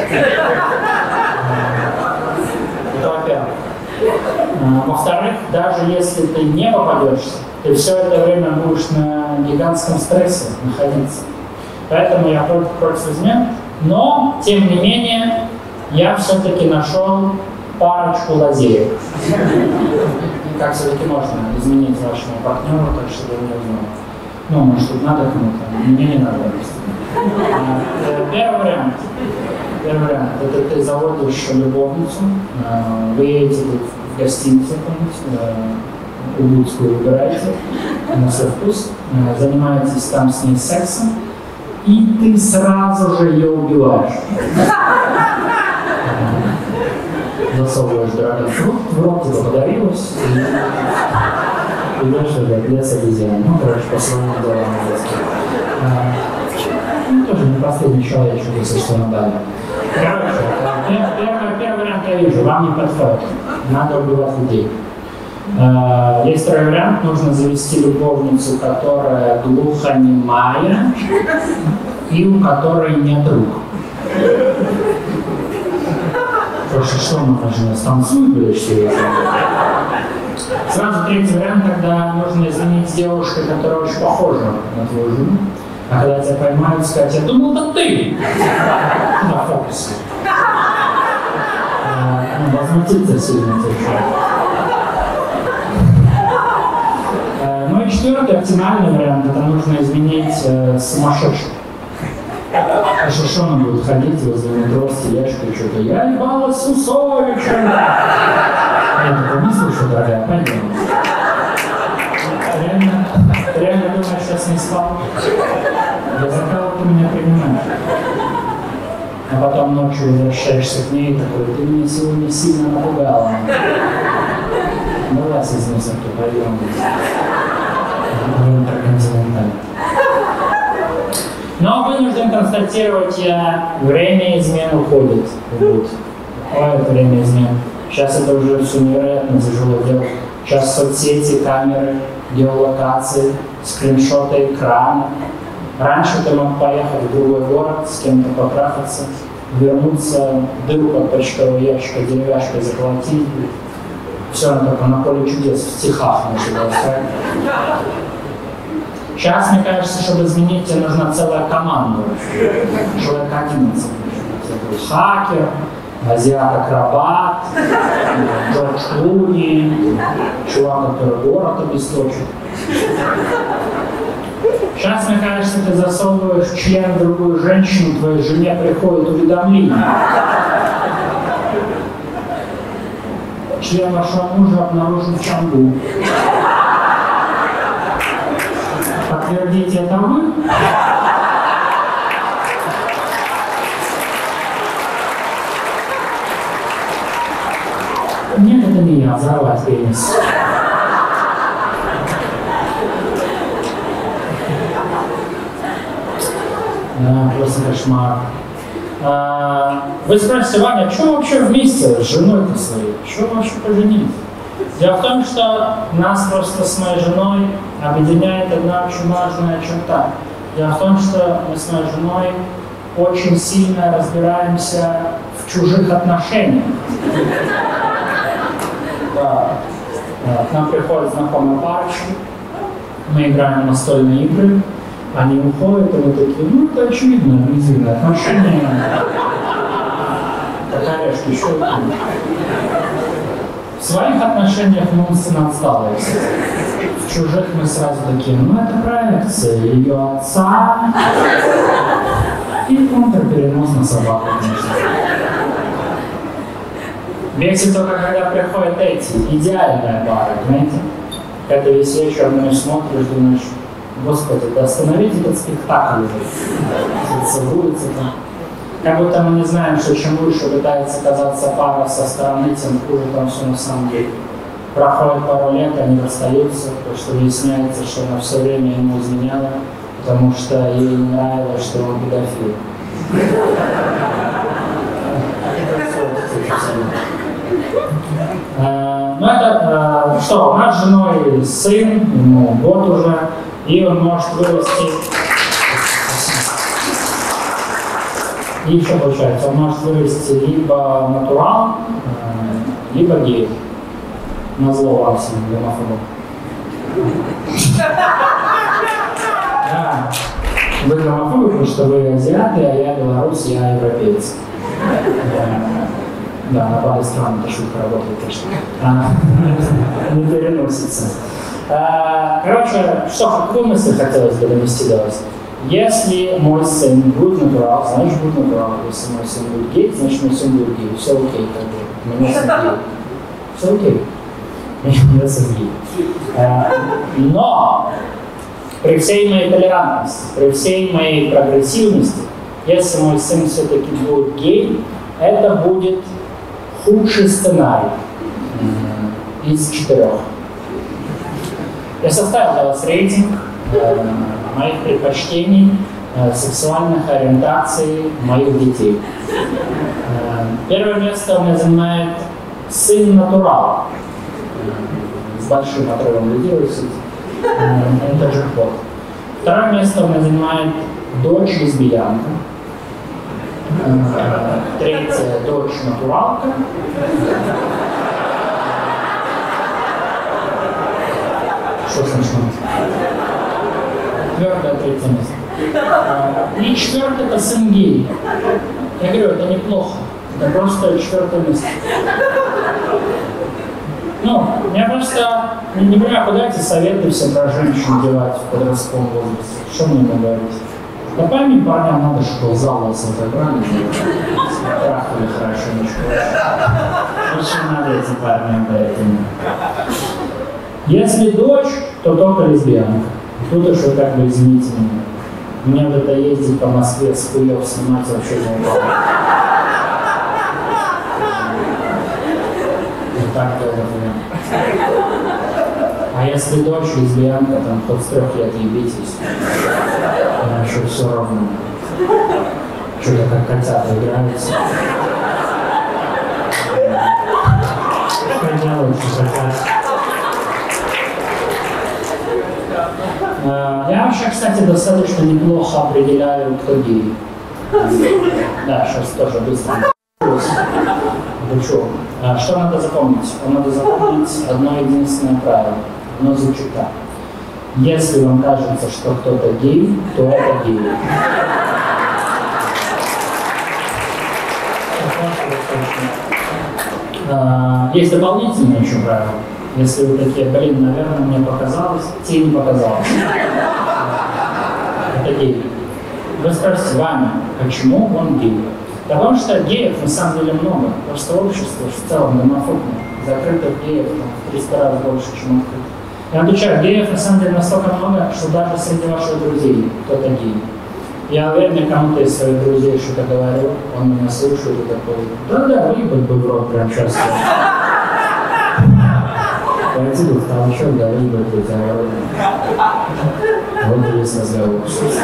Это во-первых. Во-вторых, даже если ты не попадешься, ты все это время будешь на гигантском стрессе находиться. Поэтому я против измен, но, тем не менее, я все-таки нашел парочку лазеек. Как все-таки можно изменить вашему партнеру, так чтобы он не узнал. Ну, может, тут надо кому-то, мне не надо. Первый вариант. Это ты заводишь любовницу, вы едете в гостиницу, убудскую выбираете на свой вкус, занимаетесь там с ней сексом, и ты сразу же ее убиваешь. Засовываешь дорогой фрукт в рот, тебе подарилось, и дальше лес обезьян. Ну, короче, по своему делу ну, тоже не последний человек, если что надали. Короче, первый вариант я вижу, вам не подходит. Надо убивать людей. Есть второй вариант, нужно завести любовницу, которая глухонемая и у которой нет рук. Потому что мы должны станцуем или что? Сразу третий вариант, когда нужно изменить девушку, которая очень похожа на твою жену. А когда тебя поймают, сказать, я думал, это ты! На фокусе. Возмутиться сильно тоже. Ну и четвертый, оптимальный вариант, это нужно изменить сумасшедших. А что он будет ходить возле метро с тележкой, что-то, я ебалась с Усовичем. Я такой, не слышу, дорогая, пойдем. Реально думаешь, сейчас не спал? Да за кого ты меня принимаешь? А потом ночью возвращаешься к ней и такой, ты меня сегодня сильно напугала. Давай с износом, пойдем. Интерконтиненталь. Но вынужден констатировать я, время измен уходит. Уходит время измен. Сейчас это уже все невероятно тяжело делать. Сейчас соцсети, камеры, геолокации, скриншоты экрана, Раньше ты мог поехать в другой город, с кем-то потрахаться, вернуться, дырку от почтового ящика деревяшкой заколотить. Все равно только на поле чудес в стихах началось. Сейчас, мне кажется, чтобы изменить, тебе нужна целая команда. Человек 11. Хакер, азиат-акробат, Джордж Клуни, чувак, который город обесточит. Сейчас, мне кажется, ты засовываешь член в другую женщину, твоей жене приходит уведомление. Член вашего мужа обнаружен в Чангу. Подтвердите, это вы? Нет, это не я, взорвать пенис. Да, просто кошмар. Вы спросите, Ваня, что вообще вместе с женой-то своей? Что вообще поженились? Дело в том, что нас просто с моей женой объединяет одна очень важная черта. Дело в том, что мы с моей женой очень сильно разбираемся в чужих отношениях. Да. К нам приходят знакомые парочки, мы играем в настольные игры, они уходят, и мы такие, ну это очевидно, абьюзивные отношения. Какая решка еще? В своих отношениях мы умственно отсталые. В чужих мы сразу такие, ну это проекция ее отца и контрперенос на собаку, конечно. Бесит только, когда приходят эти идеальные пары, знаете? Когда весь вечер на нее смотришь, думаешь, Господи, да остановите этот спектакль уже. Целуется там. Как будто мы не знаем, что чем лучше пытается казаться пара со стороны, тем хуже там все на самом деле. Проходит пару лет, они расстаются, потому что выясняется, что она все время ему изменяла, потому что ей не нравилось, что он педофил. Ну это что, у нас с женой сын, ему год уже, и он может вырасти. И еще получается, он может вырасти либо натурал, либо гей. Назло вам всем гомофобам. Да. Вы гомофобы, потому что вы азиаты, а я белорус, я европеец. Да, на паре стран эта шутка работает, конечно. Не переносится. Короче, какую мысль хотелось бы донести до вас? Если мой сын будет натурал, значит будет натурал. Если мой сын будет гей, значит мой сын будет гей. Все окей, как бы. Мне сын гей. Все окей. Мне сын гей. Но при всей моей толерантности, при всей моей прогрессивности, если мой сын все-таки будет гей, это будет худший сценарий из 4. Я составил для вас рейтинг моих предпочтений, сексуальных ориентаций моих детей. Первое место у меня занимает сын натурал. С большим отрывом лидирует. Это джекпот. Второе место у меня занимает дочь лесбиянка. Третья дочь натуралка. Что смешно? Четвертое, третье место. И четвертое — это сын гей. Я говорю, это неплохо. Это просто четвертое место. Ну, я просто не понимаю, куда эти советы все про женщин девать в подростковом возрасте. Что мне ему говорить? Да пойми, парням надо, чтобы за волосы забрали, трахали хорошенечко. Очень надо этим парням поэтому. Если дочь, то только лесбиянка. Тут уж вы как бы извините меня. Мне вот это ездить по Москве с хуев снимать вообще не упало. Вот так долго прям. А если дочь лесбиянка, там хоть с 3 лет ебитесь. Она еще все равно. Что-то как котята играются. Что делают, что хотят. Я вообще, кстати, достаточно неплохо определяю, кто гей. Да, сейчас тоже быстро. Что надо запомнить? Надо запомнить одно единственное правило. Оно звучит так. Если вам кажется, что кто-то гей, то это гей. Есть дополнительное еще правило. Если вы такие, блин, наверное, мне показалось, тебе не показалось. Это гей. Вы спросите, Ваня, почему он гей? Потому что геев на самом деле много. Просто общество в целом гомофобное. Закрытых геев в 300 раз больше, чем открытых. Я отвечаю, геев на самом деле настолько много, что даже среди ваших друзей кто-то гей. Я уверен, я кому-то из своих друзей что-то говорю, он меня слушает и такой, да-да, выебать бы в рот прям сейчас. Пойти бы в толчок, да выебать бы тебя в рот. Вот и весь разговор.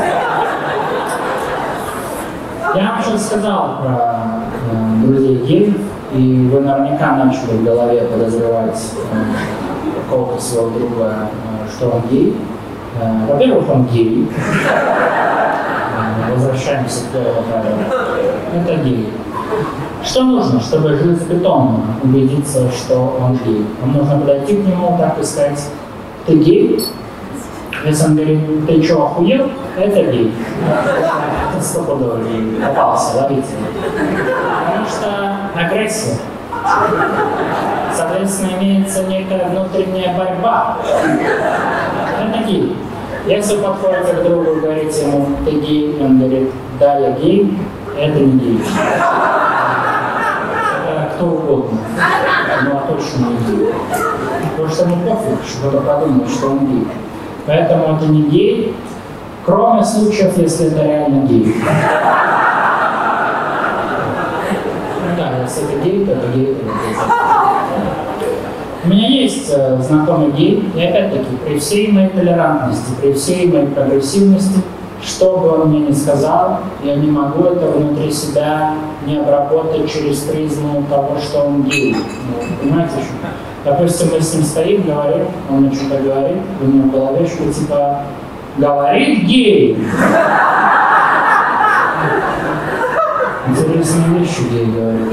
Я вам сейчас сказал про друзей геев, и вы наверняка начали в голове подозревать какого-то своего друга, что он гей. Во-первых, он гей. Возвращаемся к первому правилу. Это гей. Что нужно, чтобы железобетонно убедиться, что он гей? Вам нужно подойти к нему так и сказать, ты гей? Если он говорит, ты что, охуел? Это гей. Это стопудово гей. Попался, ловите. Потому что агрессия. Соответственно, имеется некая внутренняя борьба. Это гей. Если вы подходите к другу и говорите ему, ты гей, он говорит, да, я гей, это не гей. Это кто угодно. Ну, а точно не гей. Потому что ему пофиг, что кто-то подумает, что он гей. Поэтому это не гей, кроме случаев, если это реально гей. Да, если это гей, то это гей, У меня есть знакомый гей, и опять-таки, при всей моей толерантности, при всей моей прогрессивности, что бы он мне ни сказал, я не могу это внутри себя не обработать через призму того, что он гей. Понимаете, что? Допустим, мы с ним стоим, говорим, он мне что-то говорит, у него в голове что-то типа «говорит гей». Интересные вещи гей говорит.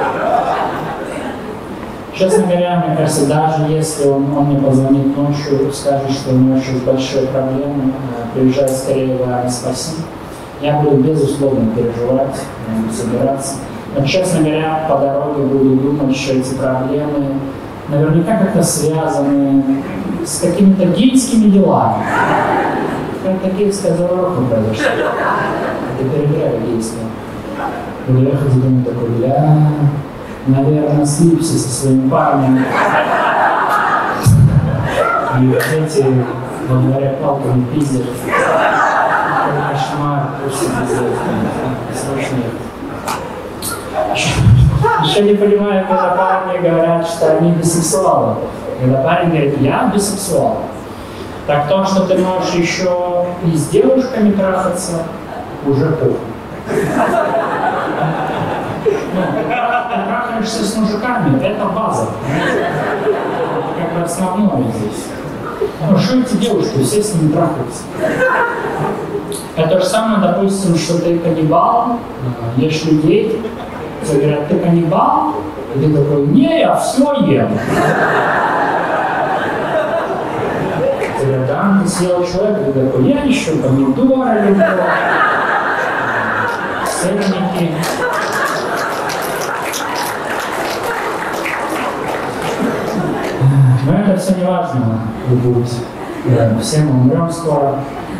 Честно говоря, мне кажется, даже если он мне позвонит ночью, скажет, что у него сейчас большие проблемы, приезжай скорее в Армию, спаси, я буду безусловно переживать, собираться. Но, честно говоря, по дороге буду думать, что эти проблемы наверняка как-то связаны с какими-то гейскими делами. Как-то гейская заваруха произошла. Это перебираю гейское. Буду ехать и думаю такой, бля, наверное, слипся со своим парнем. И эти во дворе палками пиздят. Какой кошмар, просто пиздец. Срочно. Еще не понимаю, когда парни говорят, что они бисексуалы. Когда парень говорит, я бисексуал. Так то, что ты можешь еще и с девушками трахаться, уже плохо. Трахаешься с мужиками, это база. Это как бы основное здесь. Ну, что эти девушки, все с ними трахаются. Это же самое, допустим, что ты каннибал, ешь людей, тебе говорят, ты каннибал, и ты такой, не, я все ем. Ты говорят, да, ты съел человека, ты такой, я еще помидоры люблю, сырники. Но это все не важно, вы будете. Все мы умрем скоро.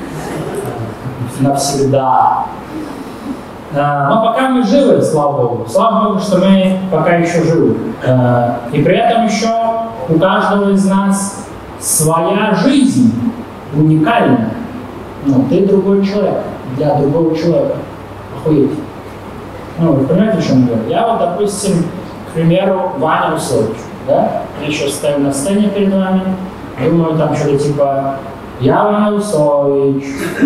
Навсегда. Но пока мы живы, слава Богу. Слава Богу, что мы пока еще живы. И при этом еще у каждого из нас своя жизнь уникальная. Ну, ты другой человек для другого человека. Охуеть. Ну, вы понимаете, о чем я говорю? Я вот, допустим, к примеру, Ваня Усович. Да? Я сейчас стою на сцене перед вами, думаю там что-то типа «Я Ваня Усович».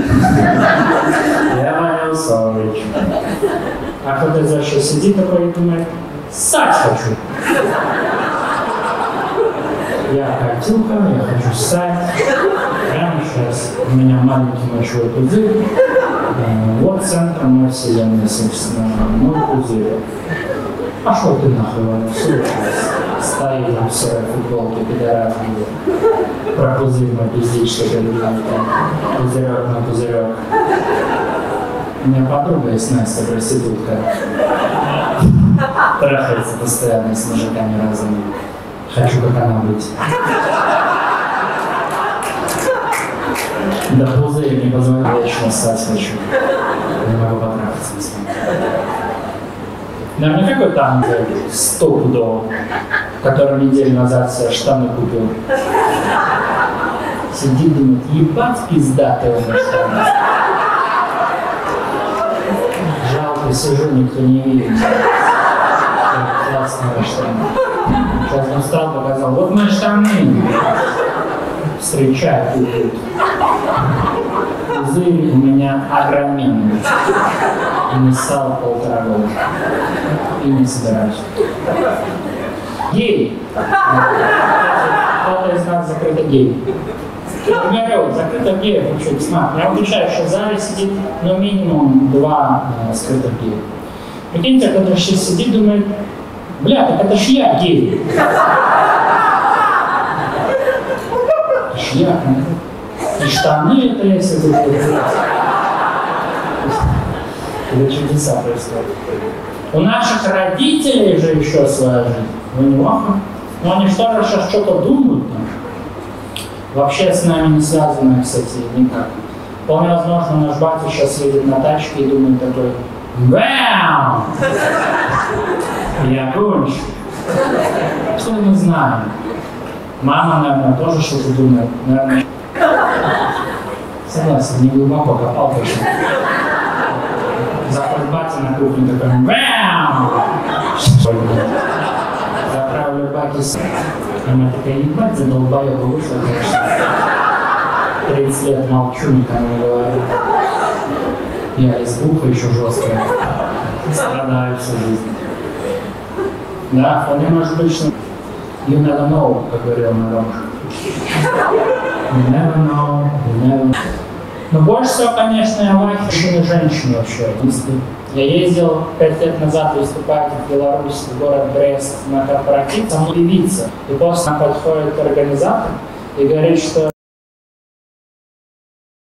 «Я Ваня Усович». А кто-то из вас сейчас сидит такой и думает «Ссать хочу». Я Катюха, я хочу ссать. Прямо сейчас у меня маленький мочевой пузырь. Вот центр моей вселенной, собственно, мой пузырь. Пошел ты нахуй, стоит там в серой футболке, пидорас, про пузырь мой пиздить, что ты любишь, пузырек на пузырек. У меня подруга есть Настя, проститутка. Трахается постоянно с мужиками разными. Хочу, как она быть. Да пузырь не позволяет, я еще ссать хочу. Не могу потрахаться с ним. Наверное, какой там стопудово, который неделю назад себе штаны купил. Сидит, думает, ебать пиздатый он на штаны. Жалко, сижу, никто не видит. Классные штаны. Сейчас он встал, показал, вот мои штаны. Встречай тут. Пузырь у меня огроменный. И не ссал 1,5 года. И не собираюсь. Гей! Кто-то из нас закрыто гей. Я говорю, закрыто геев, вы что, смотрите. Я обучаю, что в зале сидит, ну, минимум 2 скрытых гея. Прикиньте, кто-то сейчас сидит, думает, бля, так это ж я гей. Это ж я. И штаны это если тут. Это чудеса происходят. У наших родителей же еще своя жизнь. Вы не ваху? Но они что же сейчас что-то думают там? Вообще с нами не связано, кстати, никак. Вполне возможно, наш батя сейчас едет на тачке и думает такой: «Вау! Я гонщик». Что не знаю. Мама, наверное, тоже что-то думает. Наверное. Согласен, не глубоко копал точно. Заходит батя на кухню такой: «Вау!» Заправлю баки с... Она такая: ебать, задолбоёба вышла, конечно. 30 лет молчу, никому не говорю. Я избуха еще жесткая. Страдаю всю жизнь. Да, вполне может быть, что you never know, как говорил Нарок. You never know, you never know. Но больше всего, конечно, я лайк женщины вообще. Я ездил 5 лет назад выступать в Беларусь, в город Брест на корпоратив, там певица. И после подходит организатор и говорит, что